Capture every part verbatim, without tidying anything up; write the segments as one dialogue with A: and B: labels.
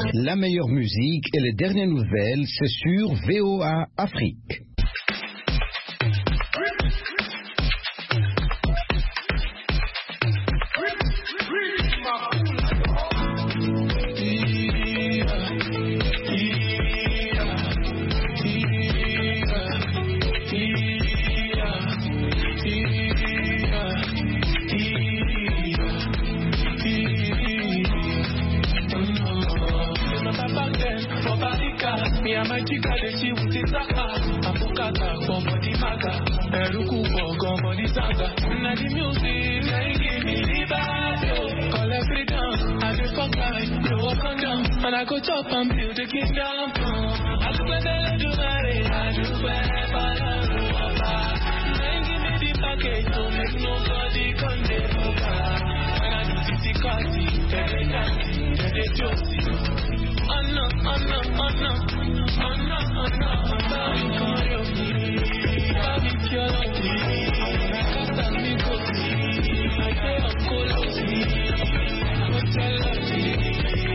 A: La meilleure musique et les dernières nouvelles, c'est sur V O A Afrique.
B: And I go top and build a kingdom. I look like I do marry, I do whatever I do. Then give me the package to make nobody condemn me. When I do city party, they dance, they josie. Oh no, oh no, oh no, oh no, oh no, oh no, oh no, baby, you're lovely. I can't me go see. I say I'm cool, I'll see. I'm tell lovely.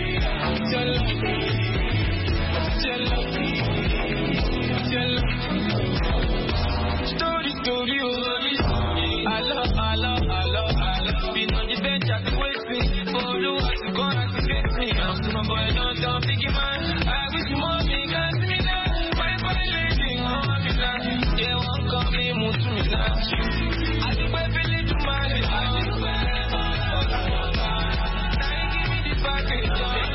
B: Story, story, I love, I love, I love, I love. Been on the bench at the waiting for the ones who gonna get me. I'm to my boy, don't tell me, man. I wish you more me, guys, me now. My boy, living on me now. Yeah, won't come me, move to me now. I think we're feeling too much. I think we're give me the package.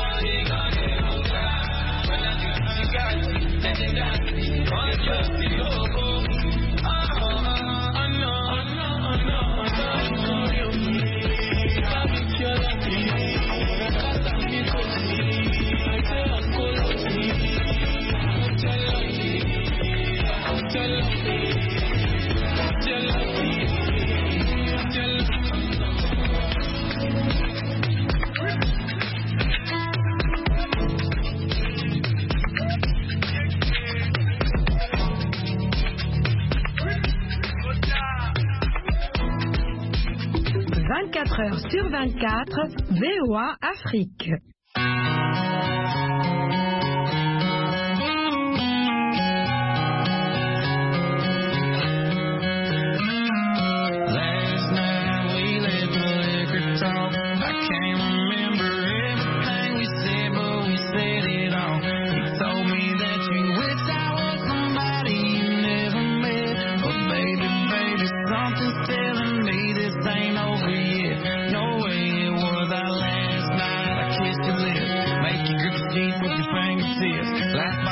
C: vingt-quatre heures sur vingt-quatre, V O A Afrique.
B: Last